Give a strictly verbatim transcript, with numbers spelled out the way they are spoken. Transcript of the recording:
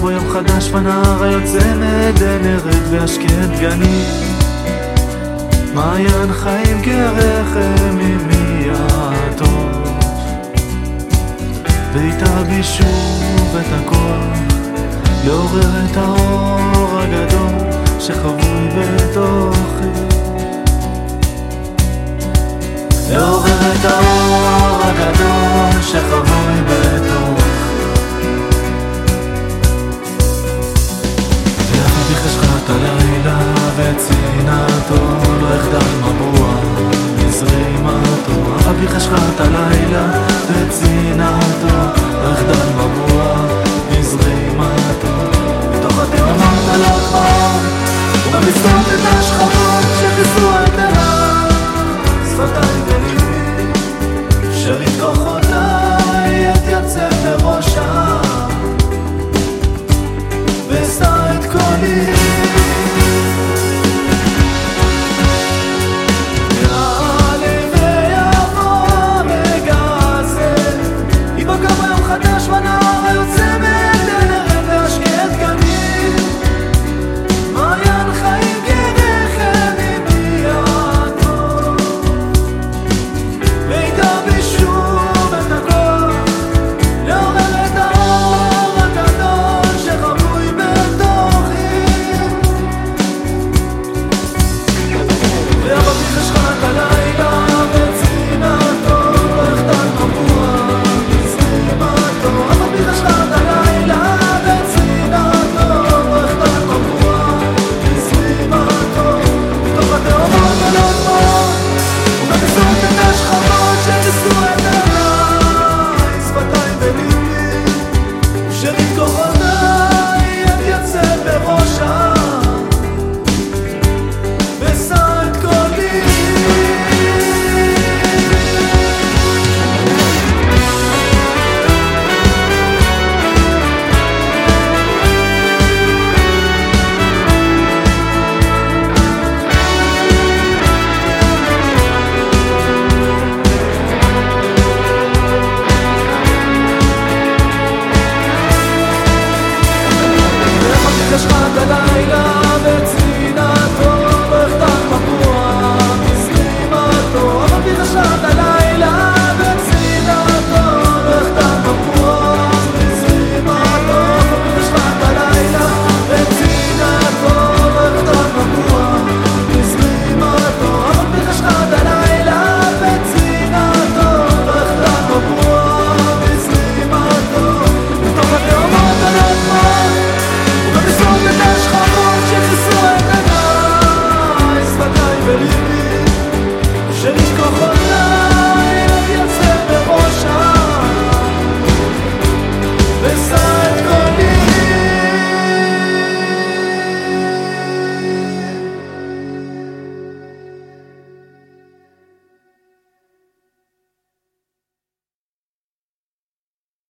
בו יום חדש ונהר היוצא מעדן ירד וישקה דגנים. מעיין חיים כרחם ממי יעטוף, ואיתה בי שוב את הכוח לעורר את האור הגדול שחבוי בתוכי, לעורר את האור הגדול שחבוי בתוכי. ויחד בחשכת הלילה וצינתו לא יחדל מבוע מזרימתו, אף בחשכת הלילה וצינתו לא יחדל מבוע מזרימתו. בתוך התממות על החור ובמסגרת את השחור